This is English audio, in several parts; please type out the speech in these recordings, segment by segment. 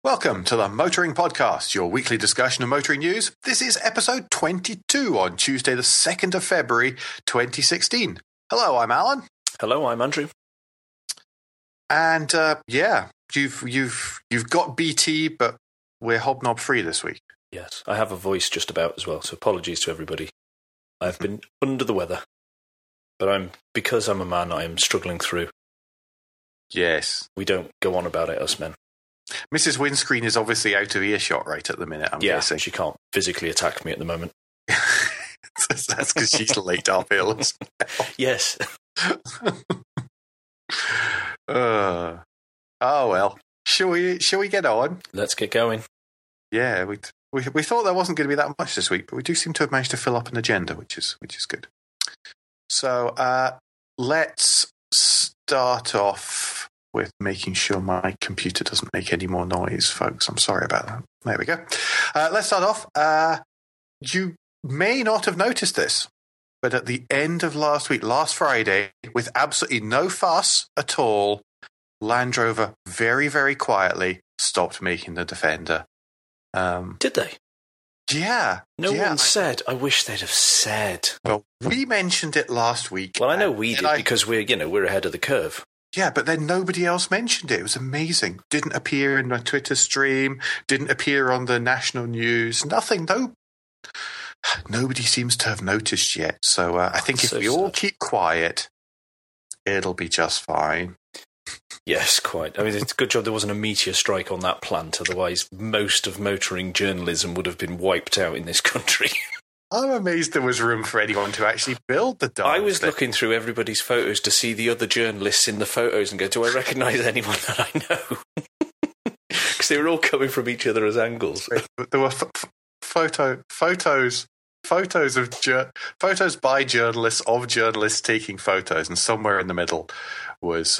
Welcome to the Motoring Podcast, your weekly discussion of motoring news. This is episode 22 on Tuesday, the 2nd of February, 2016. Hello, I'm Alan. Hello, I'm Andrew. And you've got BT, but we're hobnob free this week. Yes, I have a voice just about as well, so apologies to everybody. I've been under the weather, but because I'm a man, I am struggling through. Yes. We don't go on about it, us men. Mrs. Windscreen is obviously out of earshot right at the minute, I'm guessing. She can't physically attack me at the moment. That's because she's late uphill as well. Yes. Oh well. Shall we get on? Let's get going. Yeah, we thought there wasn't going to be that much this week, but we do seem to have managed to fill up an agenda, which is good. So let's start off with making sure my computer doesn't make any more noise, folks. I'm sorry about that. There we go. Let's start off. You may not have noticed this, but at the end of last Friday, with absolutely no fuss at all, Land Rover very, very quietly stopped making the Defender. Did they? Yeah. No one said. I wish they'd have said. Well, we mentioned it last week. Well, I know we did because we're ahead of the curve. Yeah, but then nobody else mentioned it. It was amazing. Didn't appear in my Twitter stream. Didn't appear on the national news. Nothing. Nobody seems to have noticed yet. So I think if we all keep quiet, it'll be just fine. Yes, quite. I mean, it's a good job there wasn't a meteor strike on that plant. Otherwise, most of motoring journalism would have been wiped out in this country. I'm amazed there was room for anyone to actually build the darn I was thing. looking through everybody's photos to see the other journalists in the photos and go, do I recognise anyone that I know? Because they were all coming from each other as angles. There were photos by journalists of journalists taking photos, and somewhere in the middle was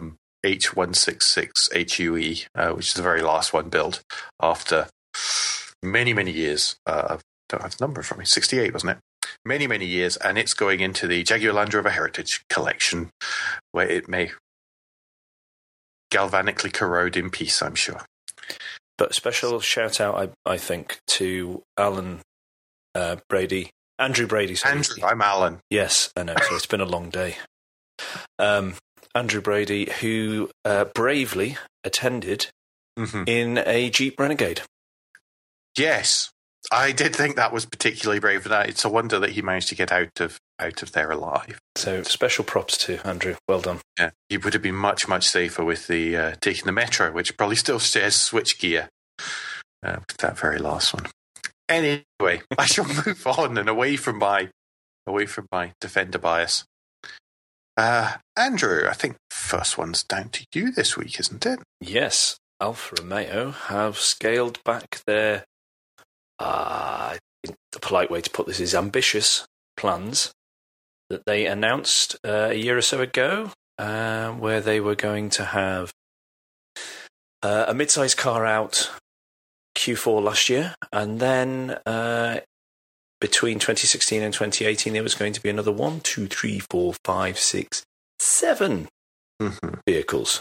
H166 HUE, which is the very last one built after many, many years of. Don't have the number from me. 68, wasn't it? Many, many years, and it's going into the Jaguar Land Rover Heritage Collection, where it may galvanically corrode in peace, I'm sure. But special shout out, I think, to Alan Brady, Andrew Brady. Sorry. Andrew, I'm Alan. Yes, I know. So it's been a long day. Andrew Brady, who bravely attended in a Jeep Renegade. Yes. I did think that was particularly brave, and it's a wonder that he managed to get out of there alive. So special props to Andrew. Well done. Yeah, he would have been much, much safer with the taking the Metro, which probably still shares switch gear with that very last one. Anyway, I shall move on and away from my Defender bias. Andrew, I think first one's down to you this week, isn't it? Yes, Alfa Romeo have scaled back their. I think the polite way to put this is ambitious plans that they announced a year or so ago, where they were going to have a mid-size car out Q4 last year, and then between 2016 and 2018 there was going to be another 1, 2, 3, 4, 5, 6, 7 vehicles.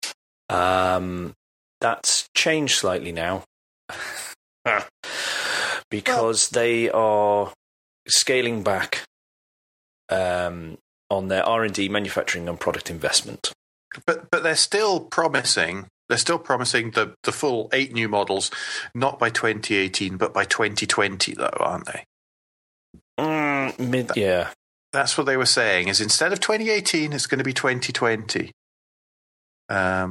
That's changed slightly now. Because they are scaling back on their R&D, manufacturing, and product investment. But they're still promising. They're still promising the full 8 new models, not by 2018, but by 2020, though, aren't they? Yeah. That's what they were saying. Is instead of 2018, it's going to be 2020. Yeah.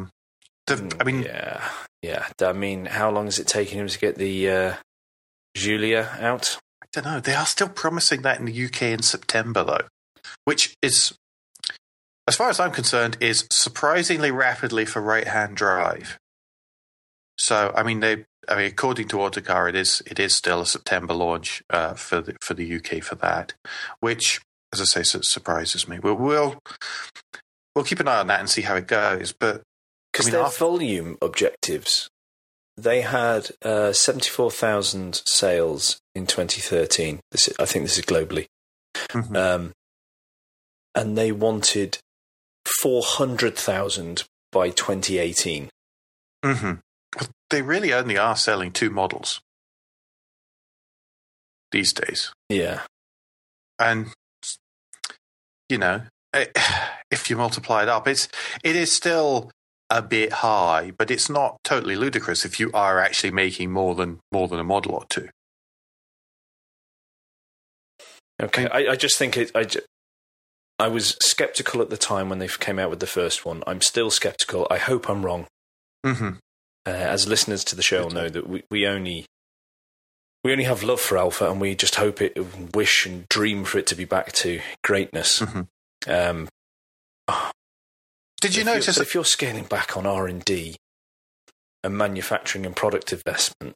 I mean, how long is it taking him to get the Giulia out? I don't know. They are still promising that in the UK in September, though, which is, as far as I'm concerned, is surprisingly rapidly for right-hand drive. So, according to Autocar, it is still a September launch for the UK for that, which, as I say, surprises me. We'll keep an eye on that and see how it goes, but because their volume objectives. They had 74,000 sales in 2013. I think this is globally. And they wanted 400,000 by 2018. They really only are selling 2 models these days. Yeah. And, if you multiply it up, it is still a bit high, but it's not totally ludicrous if you are actually making more than a model or 2. Okay, I just think I was skeptical at the time when they came out with the first one. I'm still skeptical. I hope I'm wrong. Mm-hmm. As listeners to the show will know that we only have love for Alpha, and we just hope wish and dream for it to be back to greatness. Mm-hmm. Did you notice if you're scaling back on R&D and manufacturing and product investment,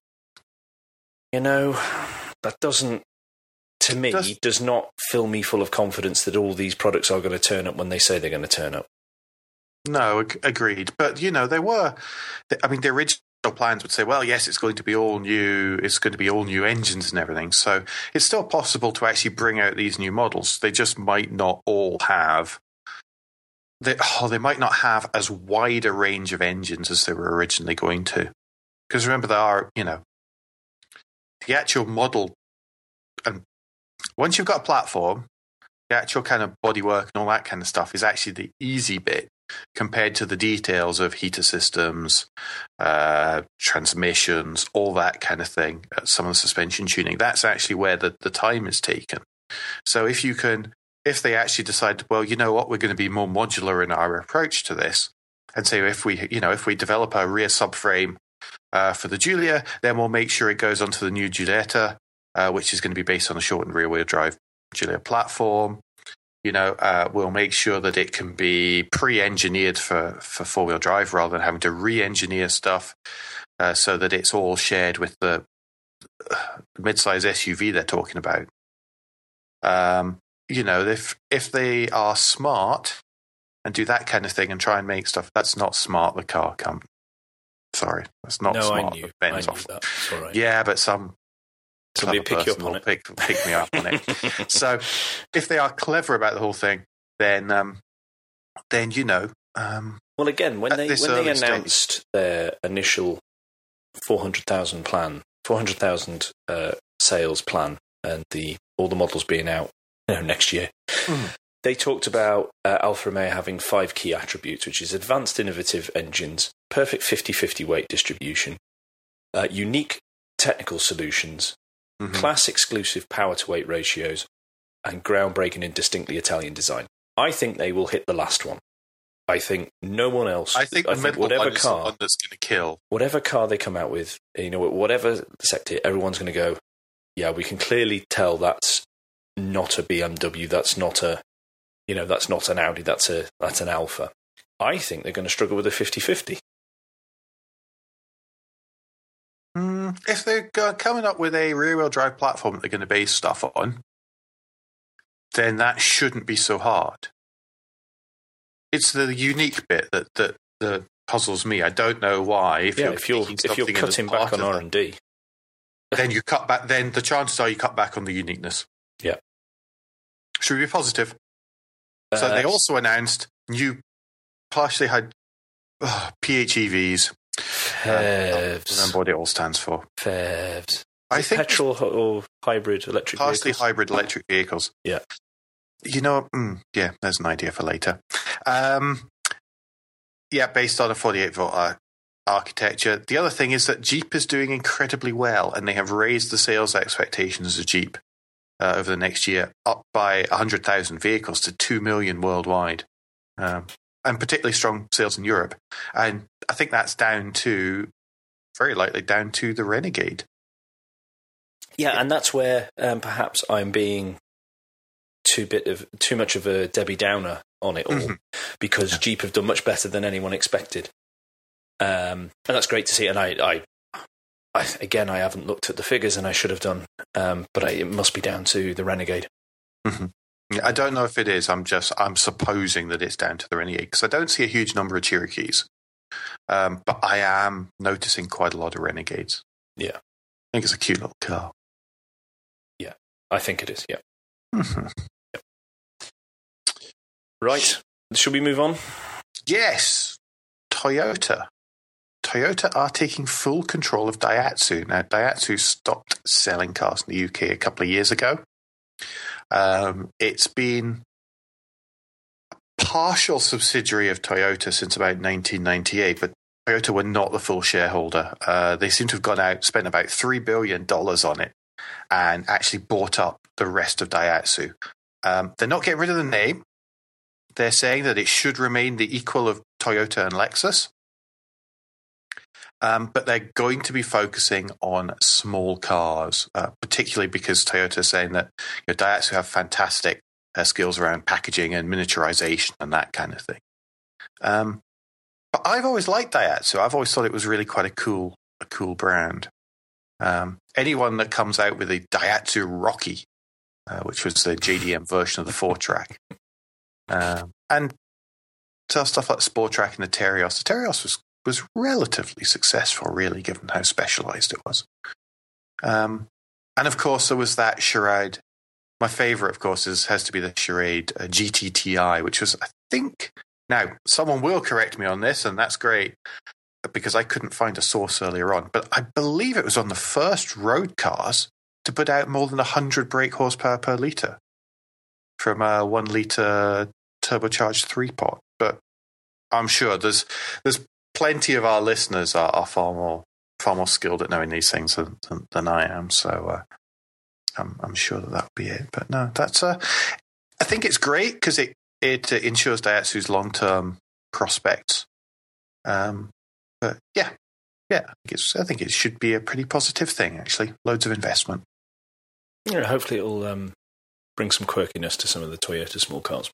that doesn't, to me, does not fill me full of confidence that all these products are going to turn up when they say they're going to turn up. No, agreed. But, the original plans would say, well, yes, it's going to be all new. It's going to be all new engines and everything. So it's still possible to actually bring out these new models. They just might not all have... They might not have as wide a range of engines as they were originally going to. Because remember, there are, the actual model... And once you've got a platform, the actual kind of bodywork and all that kind of stuff is actually the easy bit compared to the details of heater systems, transmissions, all that kind of thing, some of the suspension tuning. That's actually where the time is taken. So if they actually decide, well, you know what, we're going to be more modular in our approach to this, and say if we develop a rear subframe for the Giulia, then we'll make sure it goes onto the new Giulietta, which is going to be based on a shortened rear-wheel drive Giulia platform. We'll make sure that it can be pre-engineered for four-wheel drive rather than having to re-engineer stuff, so that it's all shared with the mid-size SUV they're talking about. If they are smart and do that kind of thing and try and make stuff, that's not smart. The car company. Sorry, that's not smart. I knew that. It's all right. Yeah, but somebody pick you up on it. Pick me up on it. So, if they are clever about the whole thing, then well, again, when they announced their initial 400,000 sales plan, and all the models being out next year, they talked about Alfa Romeo having 5 key attributes, which is advanced innovative engines, perfect 50-50 weight distribution, unique technical solutions, class exclusive power to weight ratios, and groundbreaking and distinctly Italian design. I think they will hit the last one. I think no one else. I think whatever car, the one that's going to kill. Whatever car they come out with, whatever sector, everyone's going to go, yeah, we can clearly tell that's not a BMW, that's not an Audi, that's an Alfa. I think they're going to struggle with a 50-50. If they're coming up with a rear-wheel drive platform that they're going to base stuff on, then that shouldn't be so hard. It's the unique bit that puzzles me. I don't know why. If you're cutting back on R&D, then you cut back. Then the chances are you cut back on the uniqueness. Yeah. Should we be positive? So they also announced new partially had PHEVs. I don't remember what it all stands for. PHEVs. I think petrol or hybrid electric partially vehicles? hybrid electric vehicles. Yeah. There's an idea for later. Based on a 48-volt architecture. The other thing is that Jeep is doing incredibly well, and they have raised the sales expectations of Jeep over the next year up by 100,000 vehicles to 2 million worldwide. And particularly strong sales in Europe. And I think that's very likely down to the Renegade. Yeah, and that's where perhaps I'm being too much of a Debbie Downer on it all, because Jeep have done much better than anyone expected. And that's great to see. And I haven't looked at the figures, and I should have done, but it must be down to the Renegade. Mm-hmm. Yeah, I don't know if it is. I'm supposing that it's down to the Renegade, because I don't see a huge number of Cherokees. But I am noticing quite a lot of Renegades. Yeah. I think it's a cute little car. Yeah, I think it is, yeah. Mm-hmm. Yep. Right. Should we move on? Yes. Toyota Toyota are taking full control of Daihatsu. Now, Daihatsu stopped selling cars in the UK a couple of years ago. It's been a partial subsidiary of Toyota since about 1998, but Toyota were not the full shareholder. They seem to have gone out, spent about $3 billion on it, and actually bought up the rest of Daihatsu. They're not getting rid of the name. They're saying that it should remain the equal of Toyota and Lexus. But they're going to be focusing on small cars, particularly because Toyota is saying that Daihatsu have fantastic skills around packaging and miniaturization and that kind of thing. But I've always liked Daihatsu. I've always thought it was really quite a cool brand. Anyone that comes out with a Daihatsu Rocky, which was the JDM version of the 4-track, and stuff like the Sport Track and the Terios. The Terios was relatively successful, really, given how specialized it was. And of course, there was that Charade. My favorite, of course, has to be the Charade GTTI, which was, I think, now someone will correct me on this, and that's great because I couldn't find a source earlier on, but I believe it was on the first road cars to put out more than 100 brake horsepower per litre from a 1 litre turbocharged 3-pot. But I'm sure there's plenty of our listeners are far more skilled at knowing these things than I am. So I'm sure that would be it. But no, that's I think it's great because it ensures Daihatsu's long-term prospects. But yeah, I think it should be a pretty positive thing. Actually, loads of investment. Yeah, hopefully it'll bring some quirkiness to some of the Toyota small cars.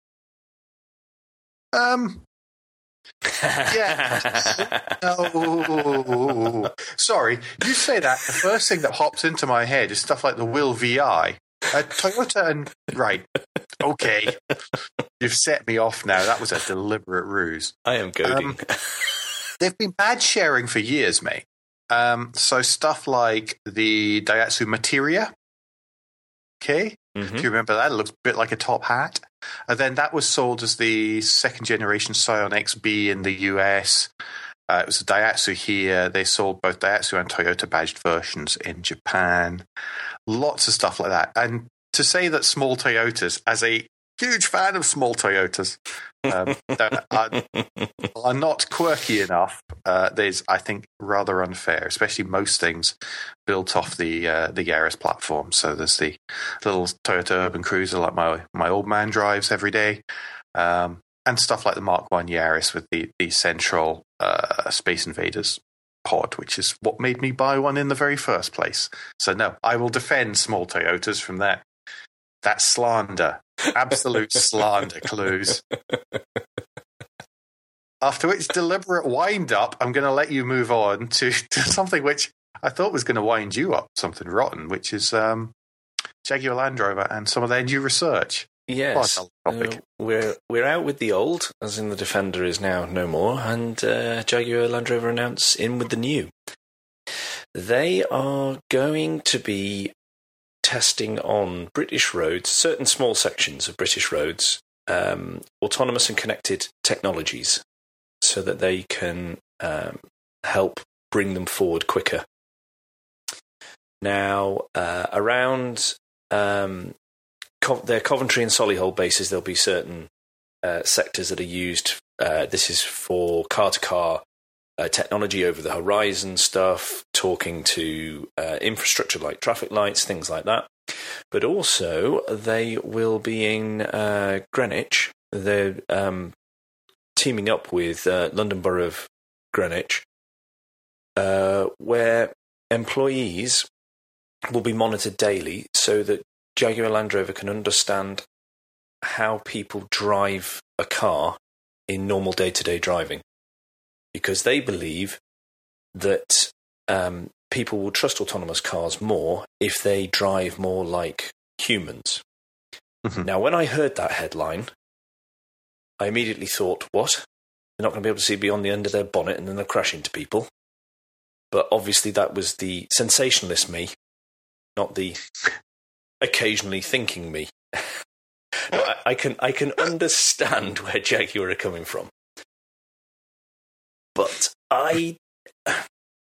Yeah. No. Sorry, you say that. The first thing that hops into my head is stuff like the Will VI. Toyota and... Right. Okay. You've set me off now. That was a deliberate ruse. I am goading. They've been bad sharing for years, mate. So stuff like the Daihatsu Materia. Okay. Mm-hmm. If you remember that, it looks a bit like a top hat. And then that was sold as the second generation Scion XB in the US. It was a Daihatsu here. They sold both Daihatsu and Toyota badged versions in Japan. Lots of stuff like that. And to say that small Toyotas, as a huge fan of small Toyotas, that are not quirky enough, is, I think, rather unfair, especially most things built off the Yaris platform. So there's the little Toyota Urban Cruiser like my old man drives every day, and stuff like the Mark I Yaris with the central Space Invaders pod, which is what made me buy one in the very first place. So no, I will defend small Toyotas from that slander. Absolute slander, Clues. After which deliberate wind-up, I'm going to let you move on to something which I thought was going to wind you up, something rotten, which is Jaguar Land Rover and some of their new research. Yes, we're out with the old, as in the Defender is now no more, and Jaguar Land Rover announce in with the new. They are going to be testing on British roads, certain small sections of British roads, autonomous and connected technologies, so that they can help bring them forward quicker. Now, around their Coventry and Solihull bases, there'll be certain sectors that are used. This is for car-to-car technology over the horizon stuff, talking to infrastructure like traffic lights, things like that. But also, they will be in Greenwich. They're teaming up with London Borough of Greenwich, where employees will be monitored daily so that Jaguar Land Rover can understand how people drive a car in normal day-to-day driving. Because they believe that people will trust autonomous cars more if they drive more like humans. Mm-hmm. Now, when I heard that headline, I immediately thought, what? They're not going to be able to see beyond the end of their bonnet and then they'll crash into people. But obviously that was the sensationalist me, not the occasionally thinking me. I can understand where Jaguar are coming from. But I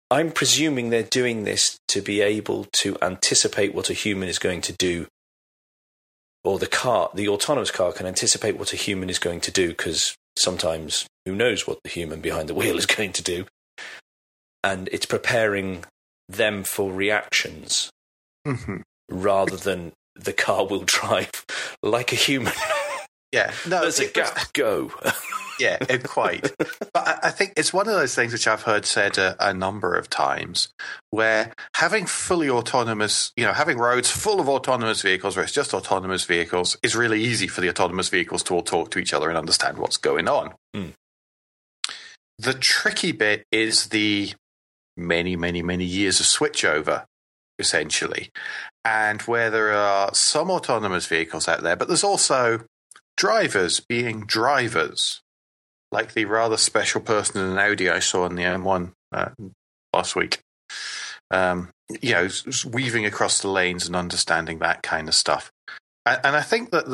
I'm presuming they're doing this to be able to anticipate what a human is going to do, or the autonomous car can anticipate what a human is going to do, because sometimes who knows what the human behind the wheel is going to do, and it's preparing them for reactions rather than the car will drive like a human. Yeah, no, there's a gap. Go. Yeah, quite. But I think it's one of those things which I've heard said a number of times, where having fully autonomous, having roads full of autonomous vehicles where it's just autonomous vehicles is really easy for the autonomous vehicles to all talk to each other and understand what's going on. Mm. The tricky bit is the many, many, many years of switchover, essentially, and where there are some autonomous vehicles out there, but there's also drivers being drivers, like the rather special person in an Audi I saw on the M1 last week. Weaving across the lanes and understanding that kind of stuff. And I think that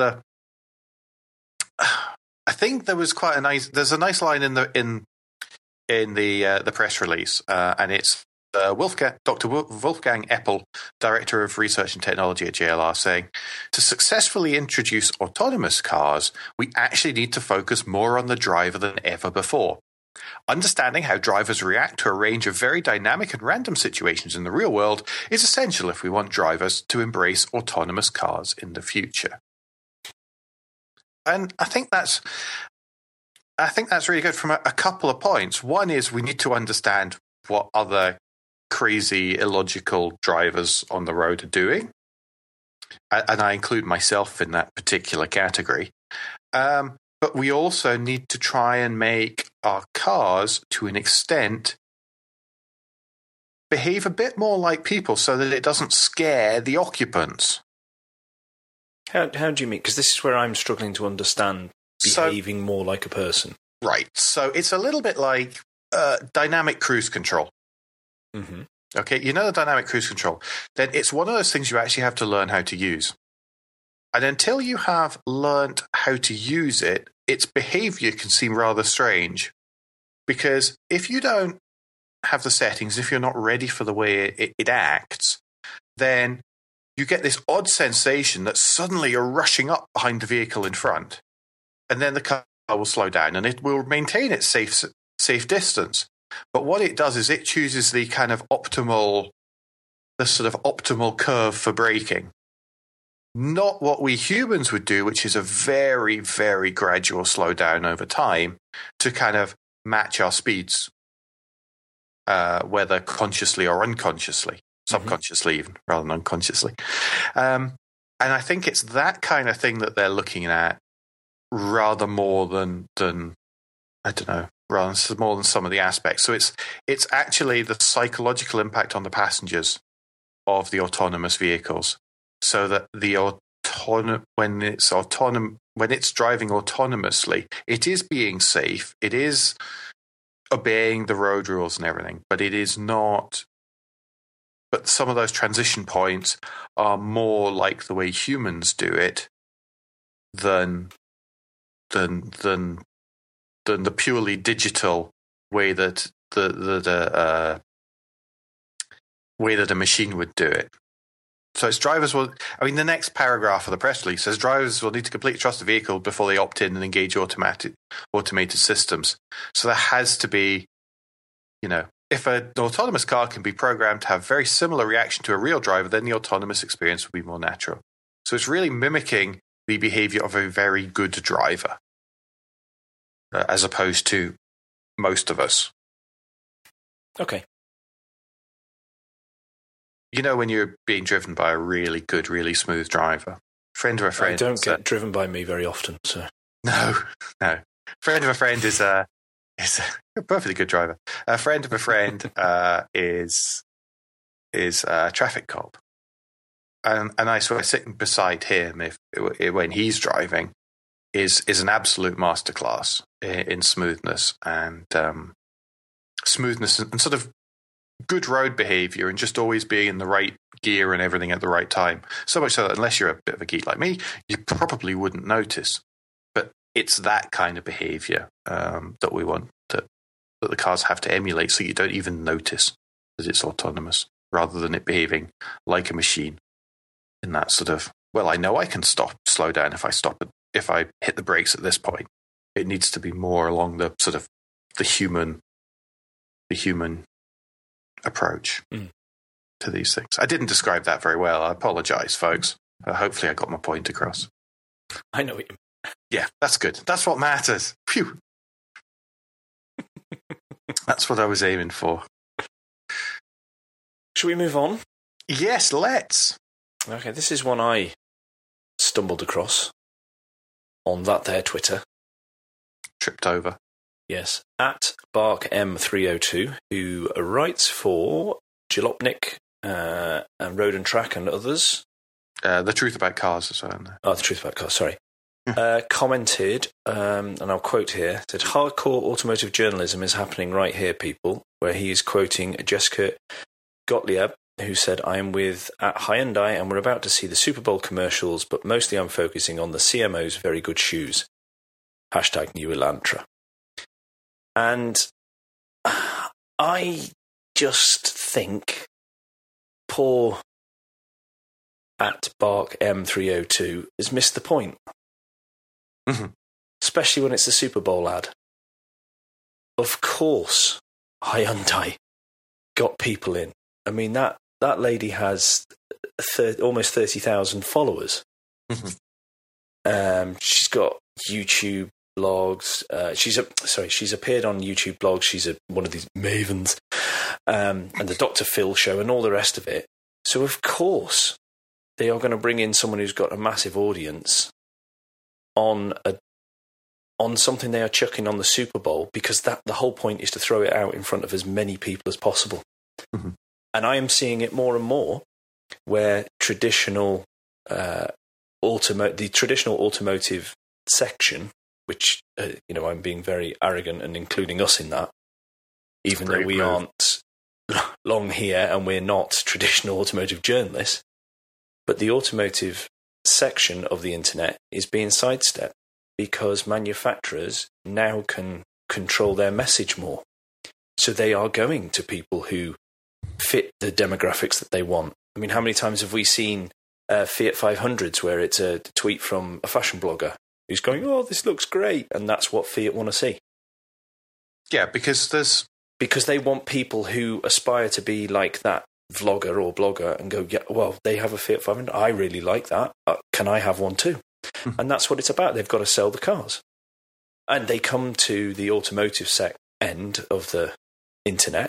there's a nice line in the press release, and it's Dr. Wolfgang Eppel, Director of Research and Technology at JLR, saying, to successfully introduce autonomous cars, we actually need to focus more on the driver than ever before. Understanding how drivers react to a range of very dynamic and random situations in the real world is essential if we want drivers to embrace autonomous cars in the future. And I think that's really good from a couple of points. One is we need to understand what other crazy, illogical drivers on the road are doing. And I include myself in that particular category. But we also need to try and make our cars, to an extent, behave a bit more like people so that it doesn't scare the occupants. How do you mean? Because this is where I'm struggling to understand behaving more like a person. Right. So it's a little bit like dynamic cruise control. Mm-hmm. Okay, the dynamic cruise control. Then it's one of those things you actually have to learn how to use. And until you have learned how to use it, its behavior can seem rather strange. Because if you don't have the settings, if you're not ready for the way it acts, then you get this odd sensation that suddenly you're rushing up behind the vehicle in front. And then the car will slow down and it will maintain its safe distance. But what it does is it chooses the kind of optimal curve for braking. Not what we humans would do, which is a very, very gradual slowdown over time to kind of match our speeds, whether consciously or unconsciously, subconsciously even, rather than unconsciously. And I think it's that kind of thing that they're looking at rather more than I don't know, rather than more than some of the aspects. So it's actually the psychological impact on the passengers of the autonomous vehicles, so that when it's driving autonomously, it is being safe, it is obeying the road rules and everything, but it is not. But some of those transition points are more like the way humans do it than the purely digital way that a machine would do it. So it's drivers will. I mean, the next paragraph of the press release says drivers will need to completely trust the vehicle before they opt in and engage automated systems. So there has to be, if an autonomous car can be programmed to have very similar reaction to a real driver, then the autonomous experience will be more natural. So it's really mimicking the behavior of a very good driver, as opposed to most of us. Okay. When you're being driven by a really good, really smooth driver. Friend of a friend. I don't get driven by me very often, so. No. Friend of a friend is a perfectly good driver. A friend of a friend is a traffic cop. And I swear sitting beside him when he's driving is an absolute masterclass in smoothness and smoothness and sort of good road behavior and just always being in the right gear and everything at the right time. So much so that unless you're a bit of a geek like me, you probably wouldn't notice. But it's that kind of behavior that we want that the cars have to emulate, so you don't even notice. that it's autonomous, rather than it behaving like a machine in that sort of, well, I know I can slow down if I hit the brakes at this point. It needs to be more along the sort of the human approach to these things. I didn't describe that very well. I apologize, folks. Hopefully I got my point across. I know what you mean. Yeah, that's good. That's what matters. Phew. That's what I was aiming for. Shall we move on? Yes, let's. Okay, this is one I stumbled across on that there Twitter. Tripped over. Yes, at BarkM302, who writes for Jalopnik and Road and Track and others. The Truth About Cars as well. Oh, The Truth About Cars, sorry. Commented, and I'll quote here, said, hardcore automotive journalism is happening right here, people, where he is quoting Jessica Gottlieb, who said, I am with at Hyundai and we're about to see the Super Bowl commercials, but mostly I'm focusing on the CMO's very good shoes. # New Elantra. And I just think poor at Bark M302 has missed the point. Mm-hmm. Especially when it's a Super Bowl ad. Of course, Hyundai got people in. I mean, that lady has almost 30,000 followers. Mm-hmm. She's got YouTube blogs. She's appeared on YouTube blogs. She's one of these mavens. And the Dr. Phil show and all the rest of it. So, of course, they are going to bring in someone who's got a massive audience on something they are chucking on the Super Bowl, because the whole point is to throw it out in front of as many people as possible. Mm-hmm. And I am seeing it more and more where the traditional automotive section, which I'm being very arrogant and including us in that, even though we aren't long here and we're not traditional automotive journalists, but the automotive section of the internet is being sidestepped because manufacturers now can control their message more. So they are going to people who fit the demographics that they want. I mean, how many times have we seen Fiat 500s where it's a tweet from a fashion blogger who's going, oh, this looks great, and that's what Fiat want to see. Yeah, because they want people who aspire to be like that vlogger or blogger and go, yeah, well, they have a Fiat 500. I really like that. Can I have one too? And that's what it's about. They've got to sell the cars. And they come to the automotive end of the internet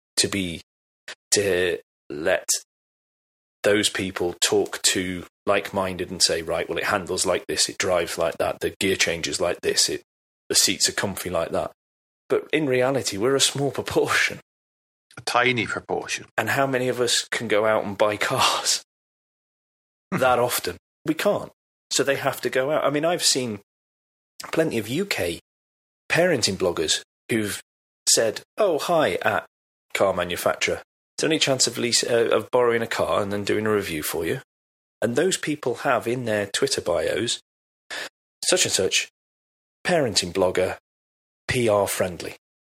to let those people talk to like-minded and say, right, well, it handles like this, it drives like that, the gear changes like this, the seats are comfy like that. But in reality, we're a small proportion. A tiny proportion. And how many of us can go out and buy cars that often? We can't. So they have to go out. I mean, I've seen plenty of UK parenting bloggers who've said, oh, hi, at car manufacturer. Is there any chance of borrowing a car and then doing a review for you? And those people have in their Twitter bios, such and such, parenting blogger, PR friendly.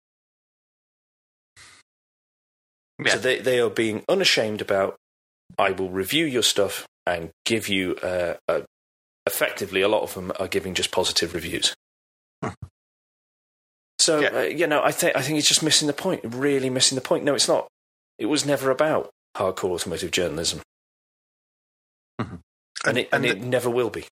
Yeah. So they are being unashamed about, I will review your stuff and give you, effectively, a lot of them are giving just positive reviews. So, yeah. I think it's just missing the point, really missing the point. No, it's not. It was never about hardcore automotive journalism. Mm-hmm. And it never will be.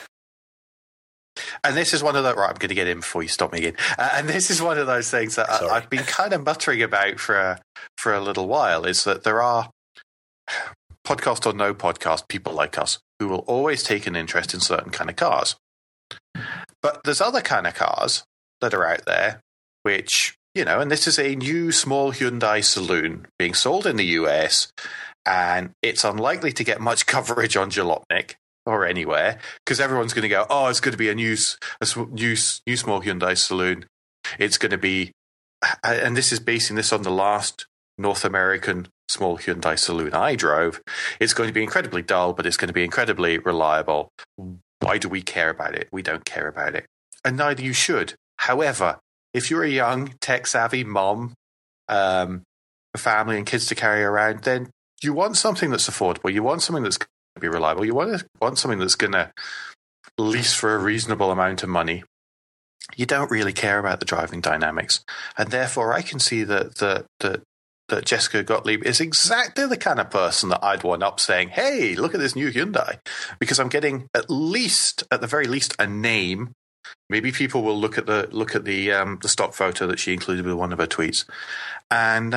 And this is one of the... Right, I'm going to get in before you stop me again. And this is one of those things that I've been kind of muttering about for a little while, is that there are, podcast or no podcast, people like us who will always take an interest in certain kind of cars. But there's other kind of cars that are out there which, and this is a new small Hyundai saloon being sold in the US, and it's unlikely to get much coverage on Jalopnik or anywhere, because everyone's going to go, oh, it's going to be a new small Hyundai saloon. It's going to be, and this is basing this on the last North American small Hyundai saloon I drove. It's going to be incredibly dull, but it's going to be incredibly reliable. Why do we care about it? We don't care about it. And neither you should. However, if you're a young, tech-savvy mom a family and kids to carry around, then you want something that's affordable. You want something that's going to be reliable. You want something that's going to lease for a reasonable amount of money. You don't really care about the driving dynamics, and therefore I can see that Jessica Gottlieb is exactly the kind of person that I'd one up saying, "Hey, look at this new Hyundai," because I'm getting at the very least, a name. Maybe people will look at the stock photo that she included with one of her tweets, and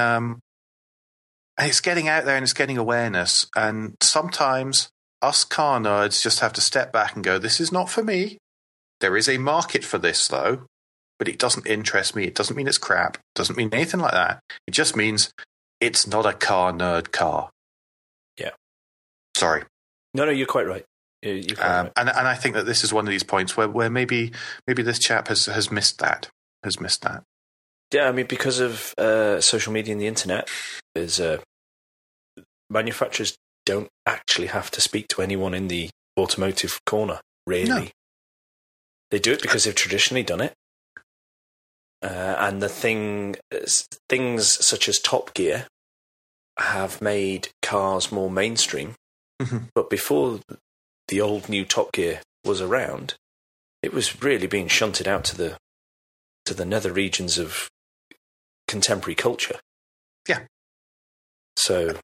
it's getting out there and it's getting awareness. And sometimes us car nerds just have to step back and go, "This is not for me." There is a market for this, though, but it doesn't interest me. It doesn't mean it's crap. It doesn't mean anything like that. It just means it's not a car nerd car. Yeah. Sorry. No, you're quite right. You're quite right. And I think that this is one of these points where maybe this chap has missed that. Yeah, I mean, because of social media and the internet, there's manufacturers don't actually have to speak to anyone in the automotive corner, really. No. They do it because they've traditionally done it. And the things such as Top Gear have made cars more mainstream. Mm-hmm. But before the old new Top Gear was around, it was really being shunted out to the nether regions of contemporary culture. Yeah. So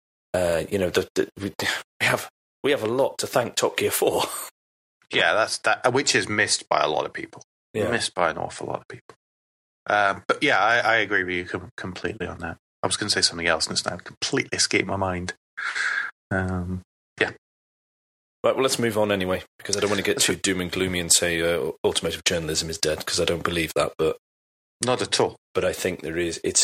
we have a lot to thank Top Gear for. Yeah, that's that, which is missed by a lot of people. Yeah. Missed by an awful lot of people. But yeah, I agree with you completely on that. I was going to say something else, and it's now completely escaped my mind. Yeah. Right, well, let's move on anyway, because I don't want to get too doom and gloomy and say automotive journalism is dead, because I don't believe that. But not at all. But I think there is. It's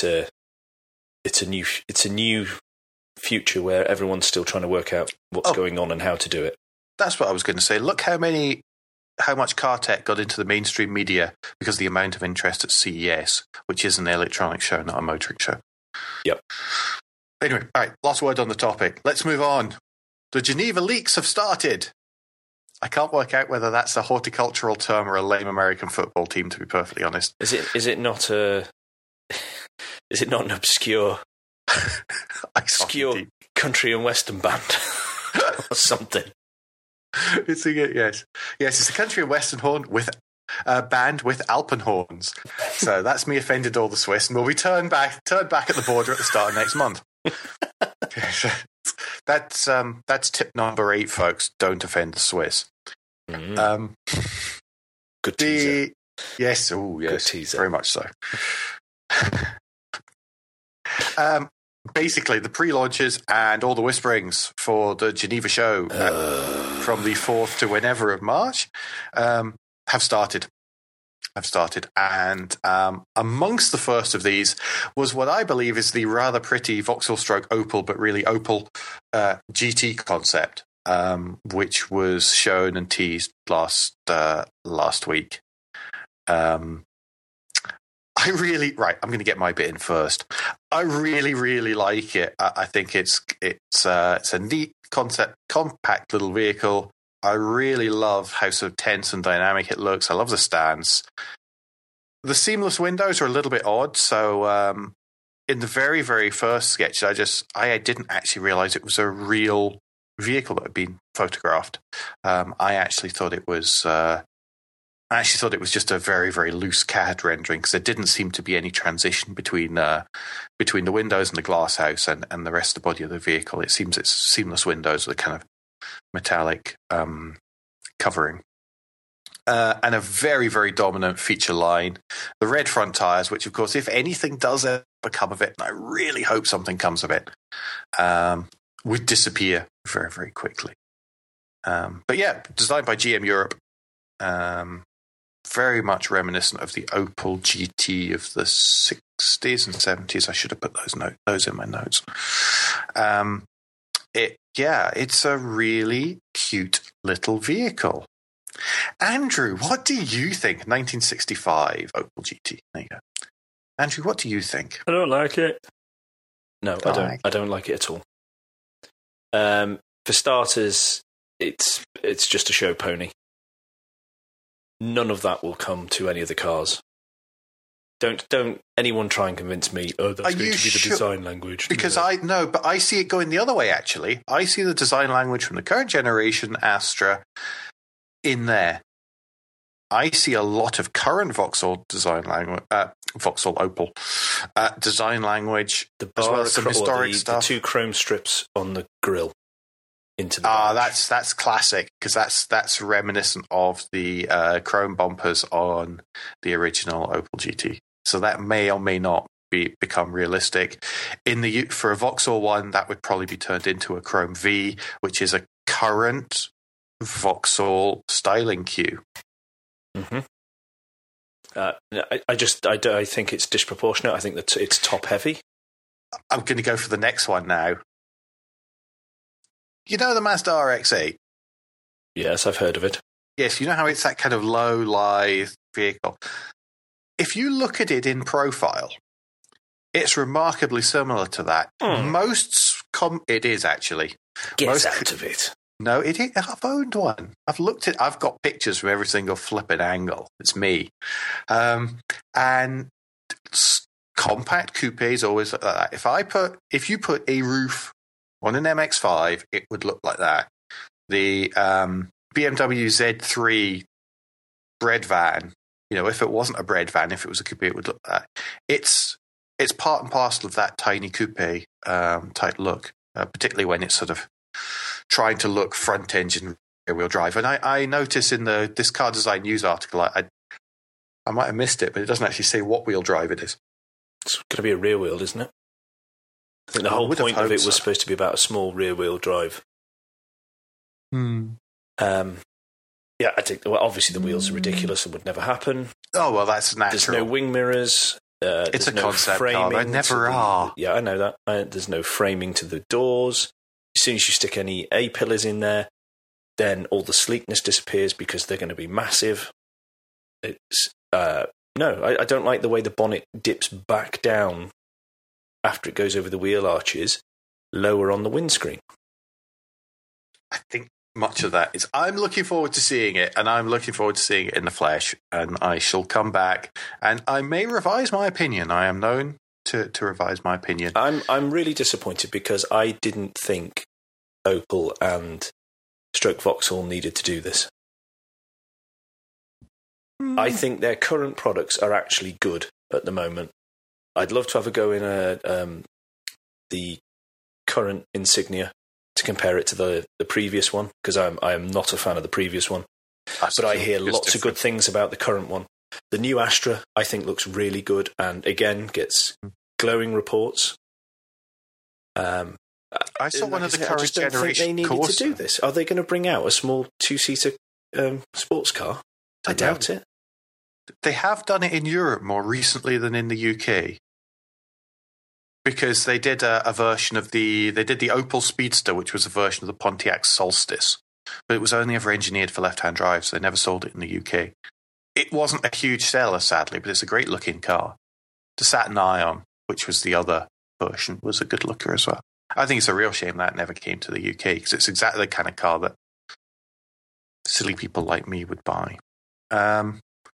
a new future where everyone's still trying to work out what's going on and how to do it. That's what I was going to say. Look how much car tech got into the mainstream media because of the amount of interest at CES, which is an electronics show, not a motoring show. Yep. Anyway, all right, last word on the topic. Let's move on. The Geneva leaks have started. I can't work out whether that's a horticultural term or a lame American football team, to be perfectly honest. Is it not an obscure country and western band or something? It's a country and western horn with band with Alpenhorns. So that's me offended all the Swiss, and we'll be turned back at the border at the start of next month. That's tip number 8, folks. Don't offend the Swiss. Mm. Good teaser. Yes, good teaser. Very much so. Basically, the pre-launches and all the whisperings for the Geneva show from the 4th to whenever of March have started. And amongst the first of these was what I believe is the rather pretty Vauxhall stroke Opel, but really Opel GT concept, which was shown and teased last week. I'm going to get my bit in first. I really, really like it. I think it's a neat concept, compact little vehicle. I really love how sort of tense and dynamic it looks. I love the stance. The seamless windows are a little bit odd. So in the very, very first sketch, I didn't actually realize it was a real vehicle that had been photographed. I actually thought it was just a very, very loose CAD rendering because there didn't seem to be any transition between the windows and the glass house and the rest of the body of the vehicle. It seems it's seamless windows with a kind of metallic covering. And a very, very dominant feature line. The red front tyres, which, of course, if anything does ever come of it, and I really hope something comes of it, would disappear very, very quickly. But yeah, designed by GM Europe. Very much reminiscent of the Opel GT of the 60s and 70s. I should have put those in my notes. It's a really cute little vehicle. Andrew, what do you think? 1965 Opel GT. There you go. Andrew, what do you think? I don't like it. No, I don't. I don't like it at all. For starters, it's just a show pony. None of that will come to any of the cars. Don't anyone try and convince me, that's going to be the design language. Because but I see it going the other way, actually. I see the design language from the current generation Astra in there. I see a lot of current Vauxhall design language, Vauxhall Opel design language, as well as some historic stuff. The 2 chrome strips on the grille into the badge. That's classic, because that's reminiscent of the chrome bumpers on the original Opel GT. So that may or may not become realistic. For a Vauxhall one, that would probably be turned into a Chrome V, which is a current Vauxhall styling cue. Mm-hmm. I think it's disproportionate. I think that it's top heavy. I'm going to go for the next one now. You know the Mazda RX-8? Yes, I've heard of it. Yes, you know how it's that kind of low, lithe vehicle. If you look at it in profile, it's remarkably similar to that. It is actually. Get out of it. No, it is. I've owned one. I've got pictures from every single flipping angle. It's me. And compact coupes always look like that. If you put a roof on an MX-5, it would look like that. The BMW Z3 bread van, if it wasn't a bread van, if it was a coupe, it would look like that. It's part and parcel of that tiny coupe type look, particularly when it's sort of trying to look front engine rear-wheel drive. And I notice in this car design news article, I might have missed it, but it doesn't actually say what wheel drive it is. It's going to be a rear wheel, isn't it? I think the whole point of it was supposed to be about a small rear-wheel drive. Yeah, I think. Well, obviously the wheels are ridiculous and would never happen. Oh well, that's natural. There's no wing mirrors. It's a concept car. They never are. Yeah, I know that. There's no framing to the doors. As soon as you stick any A-pillars in there, then all the sleekness disappears because they're going to be massive. It's I don't like the way the bonnet dips back down after it goes over the wheel arches, lower on the windscreen. I think much of that is I'm looking forward to seeing it, and I'm looking forward to seeing it in the flesh, and I shall come back, and I may revise my opinion. I am known to revise my opinion. I'm really disappointed because I didn't think Opel and Vauxhall needed to do this. I think their current products are actually good at the moment. I'd love to have a go in the current Insignia to compare it to the previous one, because I am not a fan of the previous one. But I hear lots of good things about the current one. The new Astra, I think, looks really good, and again gets glowing reports. I saw one of the current generation. I don't think they needed to do this. Are they going to bring out a small 2-seater sports car? I doubt it. They have done it in Europe more recently than in the UK. Because they did a version of they did the Opel Speedster, which was a version of the Pontiac Solstice. But it was only ever engineered for left-hand drive, so they never sold it in the UK. It wasn't a huge seller, sadly, but it's a great-looking car. The Saturn Ion, which was the other version, was a good looker as well. I think it's a real shame that never came to the UK, because it's exactly the kind of car that silly people like me would buy. I'd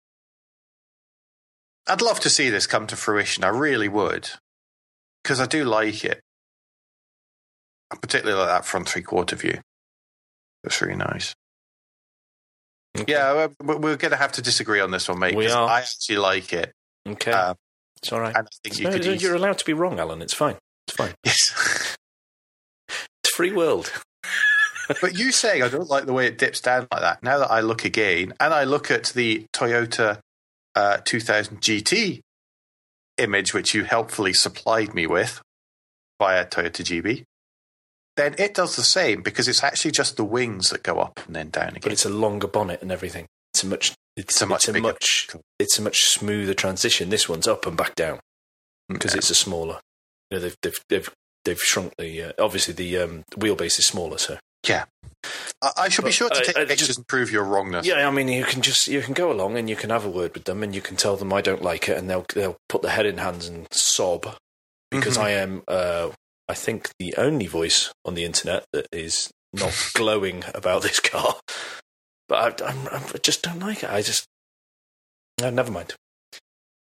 love to see this come to fruition. I really would. Because I do like it. I particularly like that front three-quarter view. That's really nice. Okay. Yeah, we're going to have to disagree on this one, mate. We are. I actually like it. Okay. It's all right. And I think you're allowed to be wrong, Alan. It's fine. It's fine. Yes. It's a free world. But you saying I don't like the way it dips down like that, now that I look again, and I look at the Toyota 2000 GT image, which you helpfully supplied me with via Toyota GB, then it does the same, because it's actually just the wings that go up and then down again. But it's a longer bonnet and everything. It's a much smoother transition. This one's up and back down because it's a smaller. They've shrunk the. Obviously, the wheelbase is smaller, so. Yeah, I should be sure to take pictures and prove your wrongness. Yeah, I mean, you can go along and you can have a word with them and you can tell them I don't like it, and they'll put their head in hands and sob, because I am, I think, the only voice on the internet that is not glowing about this car. But I just don't like it. No, never mind.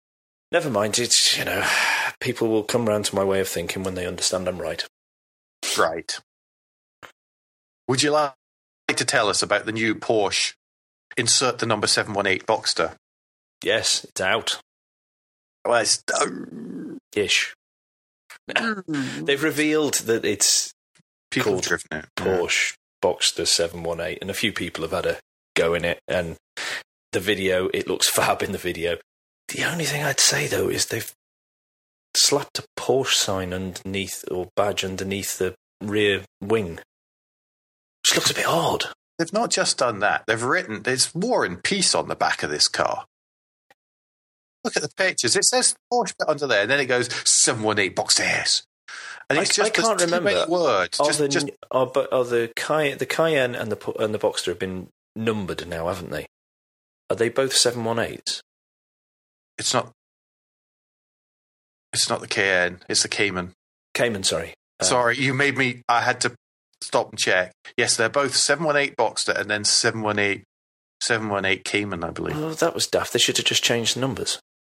Never mind. It's, people will come round to my way of thinking when they understand I'm right. Right. Would you like to tell us about the new Porsche insert the number 718 Boxster? Yes, it's out. Well, it's... Ish. They've revealed that it's People called have driven it. Porsche Boxster 718, and a few people have had a go in it, and the video, it looks fab in the video. The only thing I'd say, though, is they've slapped a Porsche sign underneath, or badge underneath the rear wing. Which looks a bit odd. They've not just done that. They've written, there's War and Peace on the back of this car. Look at the pictures. It says Porsche under there, and then it goes 718 Boxster S. And it's just I can't remember words. The Cayenne and the Boxster have been numbered now, haven't they? Are they both 718s? It's not the Cayenne. It's the Cayman. Cayman, sorry. Sorry, you made me. I had to stop and check. Yes, they're both 718 Boxster and then 718 Cayman, I believe. Oh, that was daft. They should have just changed the numbers.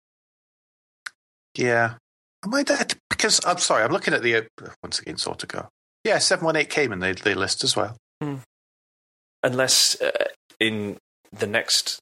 Yeah. Am I that? Because I'm sorry, I'm looking at the once again sort of go. Yeah, 718 Cayman. They list as well. Unless in the next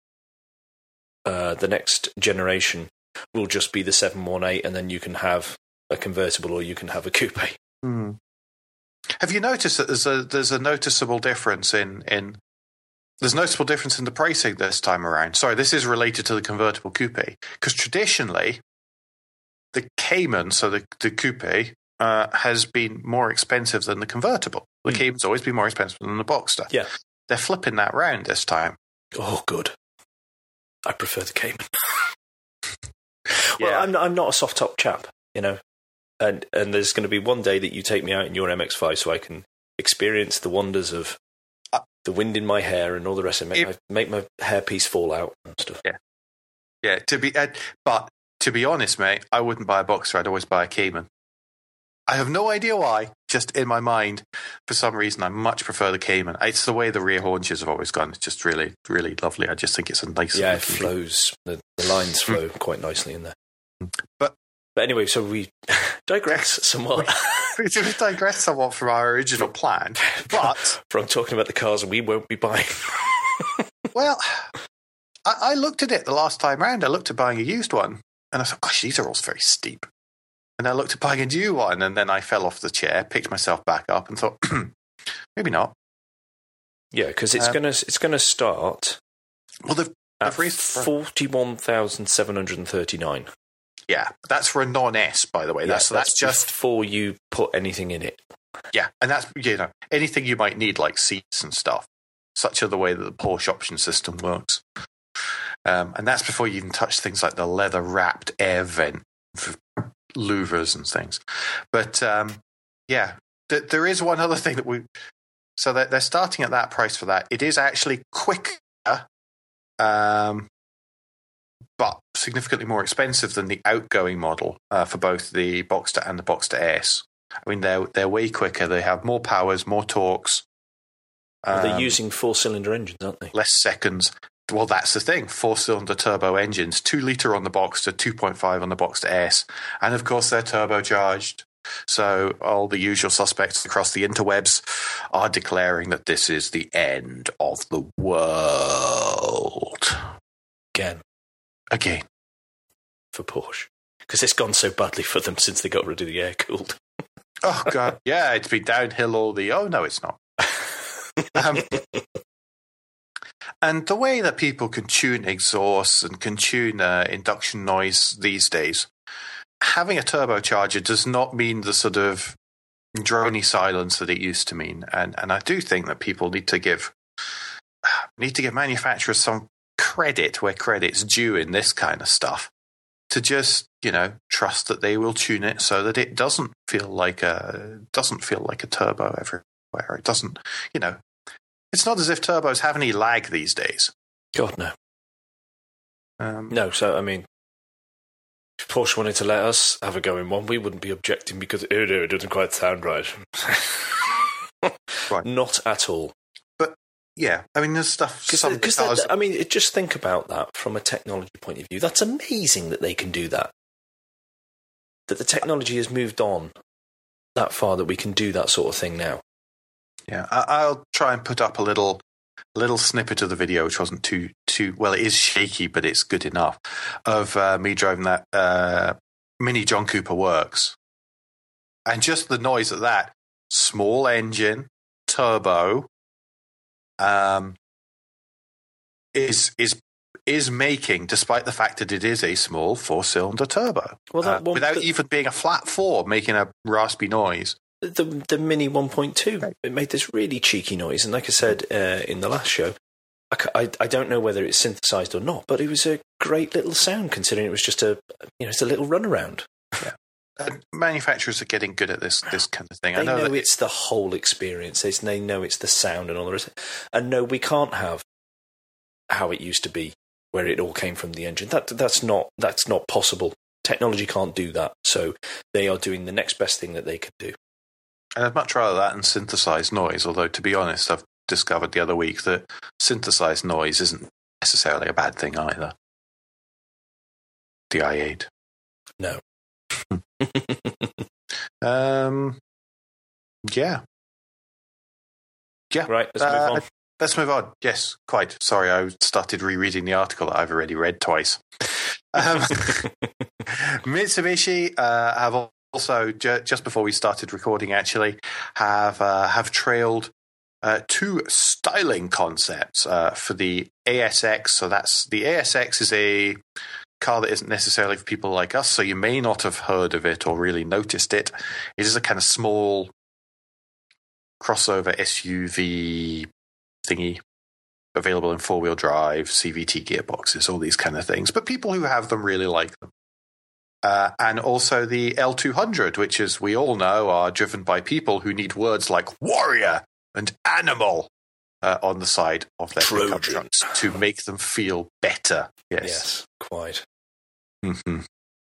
generation will just be the 718, and then you can have a convertible or you can have a coupe. Have you noticed that there's a noticeable difference in the pricing this time around? Sorry, this is related to the convertible coupe, because traditionally the Cayman, so the coupe, has been more expensive than the convertible. The Cayman's always been more expensive than the Boxster. Yeah, they're flipping that round this time. Oh, good. I prefer the Cayman. Well, I'm not a soft top chap, and there's going to be one day that you take me out in your MX-5 so I can experience the wonders of the wind in my hair and all the rest of it. Make my hairpiece fall out and stuff. Yeah. But to be honest, mate, I wouldn't buy a Boxster. I'd always buy a Cayman. I have no idea why. Just in my mind, for some reason, I much prefer the Cayman. It's the way the rear haunches have always gone. It's just really, really lovely. I just think it's a nice. Yeah, it flows. The lines flow quite nicely in there. But anyway, so we digress somewhat. We digress somewhat from our original plan, but from talking about the cars we won't be buying. Well, I looked at it the last time round. I looked at buying a used one, and I thought, gosh, these are all very steep. And I looked at buying a new one, and then I fell off the chair, picked myself back up, and thought, maybe not. Yeah, because it's gonna start. Well, at 41,739. Yeah, that's for a non-S, by the way. That's just before you put anything in it. Yeah, and that's anything you might need, like seats and stuff. Such are the way that the Porsche option system works. And that's before you even touch things like the leather-wrapped air vent for louvers and things. But there is one other thing that so that they're starting at that price for that. It is actually quicker, but significantly more expensive than the outgoing model for both the Boxster and the Boxster S. I mean, they're way quicker. They have more powers, more torques. They're using 4-cylinder engines, aren't they? Less seconds. Well, that's the thing. 4-cylinder turbo engines, 2 litre on the Boxster, 2.5 on the Boxster S. And of course, they're turbocharged. So all the usual suspects across the interwebs are declaring that this is the end of the world. Again. For Porsche. Because it's gone so badly for them since they got rid of the air-cooled. Oh, God. Yeah, it's been downhill all the... Oh, no, it's not. And the way that people can tune exhausts and can tune induction noise these days, having a turbocharger does not mean the sort of droney silence that it used to mean. And I do think that people need to give manufacturers some credit where credit's due in this kind of stuff. To just, trust that they will tune it so that it doesn't feel like a turbo everywhere. It doesn't, it's not as if turbos have any lag these days. God, no. No, so, I mean, if Porsche wanted to let us have a go in one, we wouldn't be objecting because, it doesn't quite sound right. Right. Not at all. But, yeah, I mean, there's stuff... Just think about that from a technology point of view. That's amazing that they can do that. that the technology has moved on that far that we can do that sort of thing now. Yeah, I'll try and put up a little snippet of the video, which wasn't too well. It is shaky, but it's good enough, of me driving that Mini John Cooper Works, and just the noise of that small engine, turbo, is making, despite the fact that it is a small 4-cylinder turbo, without even being a flat 4, making a raspy noise. The Mini 1.2, it made this really cheeky noise, and like I said in the last show, I don't know whether it's synthesized or not, but it was a great little sound considering it was just it's a little runaround. Yeah, manufacturers are getting good at this kind of thing. They know it's the whole experience. They know it's the sound and all the rest. And no, we can't have how it used to be, where it all came from the engine. That's not possible. Technology can't do that. So they are doing the next best thing that they can do. And I'd much rather that than synthesized noise, although, to be honest, I've discovered the other week that synthesized noise isn't necessarily a bad thing either. The i8. No. Yeah. Right, let's move on. Let's move on. Yes, quite. Sorry, I started rereading the article that I've already read twice. Mitsubishi have also, just before we started recording, actually, have trailed 2 styling concepts for the ASX. So that's the ASX is a car that isn't necessarily for people like us, so you may not have heard of it or really noticed it. It is a kind of small crossover SUV thingy, available in 4-wheel drive, CVT gearboxes, all these kind of things. But people who have them really like them. And also the L200, which, as we all know, are driven by people who need words like warrior and animal on the side of their pickup trucks to make them feel better. Yes, quite. Mm-hmm.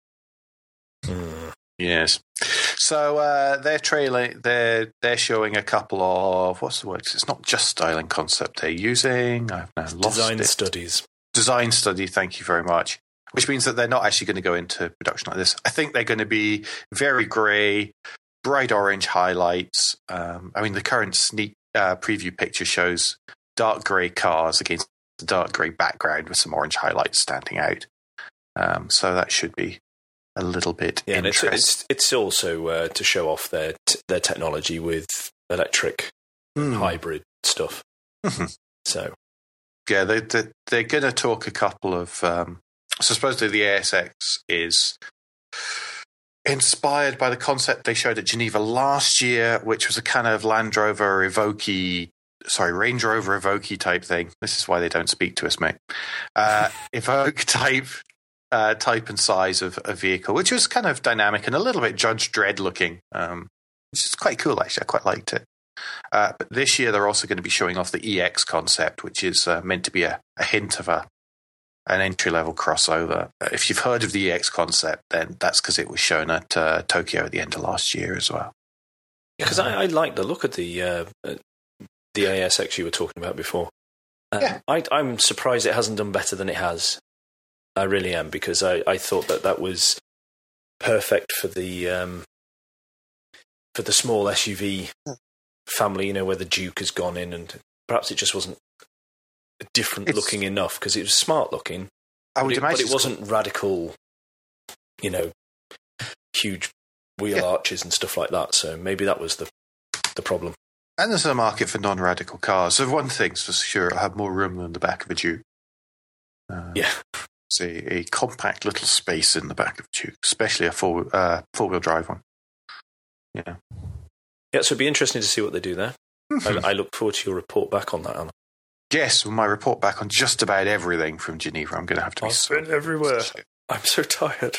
Yes. So they're trailing. They're showing a couple of, what's the word? It's not just styling concept. They're using, I've now lost design it. studies. Design study. Thank you very much. Which means that they're not actually going to go into production like this. I think they're going to be very grey, bright orange highlights. The current sneak preview picture shows dark grey cars against the dark grey background with some orange highlights standing out. So that should be a little bit interesting. And it's also to show off their technology with electric hybrid stuff. Mm-hmm. So yeah, they're going to talk a couple of. So supposedly the ASX is inspired by the concept they showed at Geneva last year, which was a kind of Range Rover Evoque type thing. This is why they don't speak to us, mate. Evoque type and size of a vehicle, which was kind of dynamic and a little bit Judge Dredd looking, which is quite cool, actually. I quite liked it. But this year they're also going to be showing off the EX concept, which is meant to be a hint of an entry-level crossover. If you've heard of the EX concept, then that's because it was shown at Tokyo at the end of last year as well. Yeah, because I like the look of the ASX you were talking about before. Yeah. I'm surprised it hasn't done better than it has. I really am, because I thought that was perfect for the small SUV family, where the Duke has gone in, and perhaps it just wasn't different looking enough, because it was smart looking. But it wasn't radical, huge wheel arches and stuff like that. So maybe that was the problem. And there's a market for non-radical cars. So one thing's for sure, it'll have more room than the back of a Duke. Yeah. It's a compact little space in the back of a Duke, especially a four-wheel drive one. Yeah. Yeah, so it'd be interesting to see what they do there. I look forward to your report back on that, Alan. Yes, my report back on just about everything from Geneva. I'm going to have to be everywhere. I'm so tired.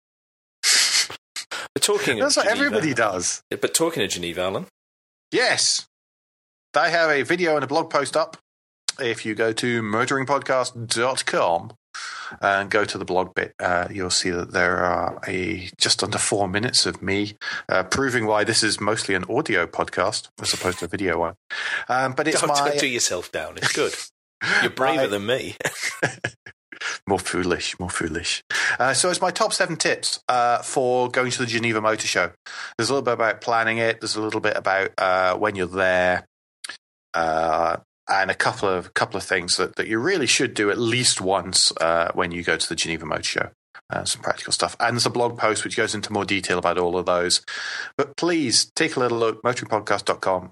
That's what everybody does. But talking of Geneva, Alan. Yes. They have a video and a blog post up. If you go to murderingpodcast.com and go to the blog bit, you'll see that there are just under 4 minutes of me proving why this is mostly an audio podcast as opposed to a video one. But it's Don't do yourself down. It's good. You're braver than me. More foolish. So it's my top 7 tips for going to the Geneva Motor Show. There's a little bit about planning it. There's a little bit about when you're there, and a couple of things that you really should do at least once when you go to the Geneva Motor Show. Some practical stuff. And there's a blog post which goes into more detail about all of those. But please take a little look, motoringpodcast.com,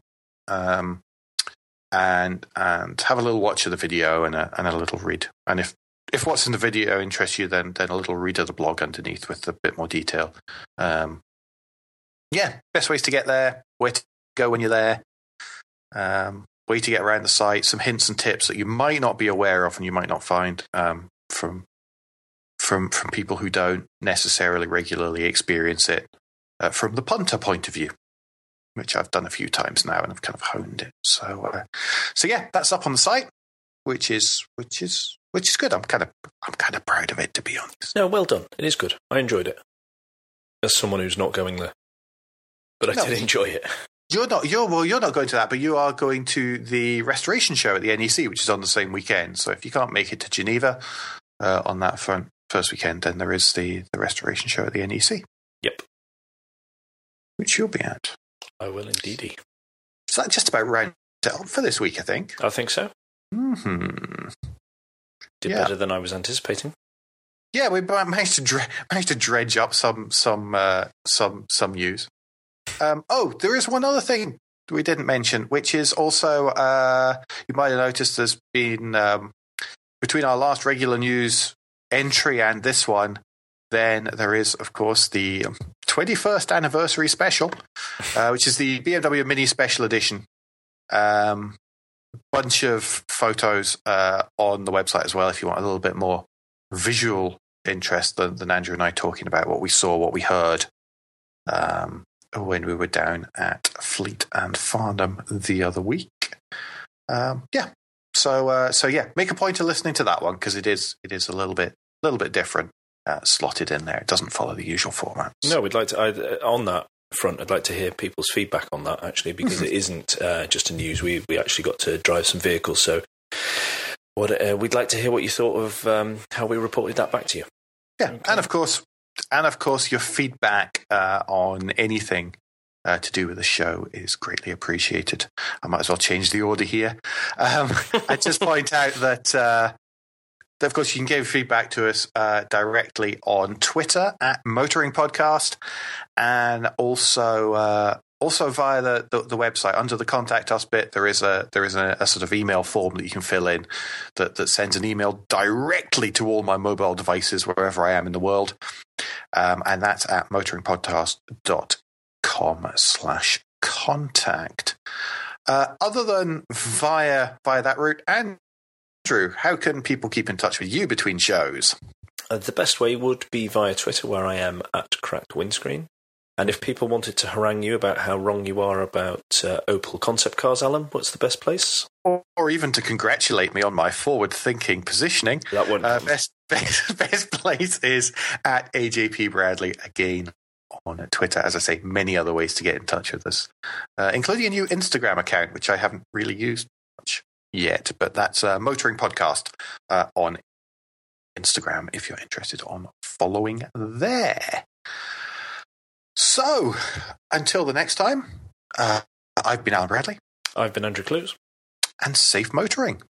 and have a little watch of the video and a little read. And if what's in the video interests you, then a little read of the blog underneath with a bit more detail. Best ways to get there, where to go when you're there, way to get around the site, some hints and tips that you might not be aware of and you might not find from people who don't necessarily regularly experience it from the punter point of view, which I've done a few times now and I've kind of honed it. So yeah, that's up on the site, which is good. I'm kind of proud of it, to be honest. No, well done. It is good. I enjoyed it. As someone who's not going there, but I did enjoy it. You're not going to that, but you are going to the restoration show at the NEC, which is on the same weekend. So if you can't make it to Geneva on that first weekend, then there is the restoration show at the NEC. Yep. Which you'll be at. I will indeedy. So that just about rounds it up for this week, I think. I think so. Mm-hmm. Did better than I was anticipating. Yeah, we managed to dredge up some news. There is one other thing we didn't mention, which is also you might have noticed there's been between our last regular news entry and this one, then there is, of course, the 21st anniversary special, which is the BMW Mini Special Edition. Bunch of photos on the website as well if you want a little bit more visual interest than Andrew and I talking about what we saw, what we heard when we were down at Fleet and Farnham the other week. So make a point of listening to that one because it is a little bit different, slotted in there. It doesn't follow the usual format. No, we'd like to on that front. I'd like to hear people's feedback on that actually, because it isn't just a news. We actually got to drive some vehicles, so we'd like to hear what you thought of how we reported that back to you. Yeah, okay. and of course, your feedback on anything to do with the show is greatly appreciated. I might as well change the order here. I just point out that, of course, you can give feedback to us directly on Twitter at Motoring Podcast, and also via the website under the Contact Us bit. There is a sort of email form that you can fill in that sends an email directly to all my mobile devices wherever I am in the world, and that's at motoringpodcast.com/contact. Other than via that route, Andrew, how can people keep in touch with you between shows? The best way would be via Twitter, where I am at Cracked Windscreen. And if people wanted to harangue you about how wrong you are about Opel concept cars, Alan, what's the best place? Or even to congratulate me on my forward-thinking positioning. That one. Best place is at AJP Bradley, again on Twitter. As I say, many other ways to get in touch with us, including a new Instagram account, which I haven't really used much yet, but that's Motoring Podcast on Instagram if you're interested on following there. So, until the next time, I've been Alan Bradley. I've been Andrew Clues. And safe motoring.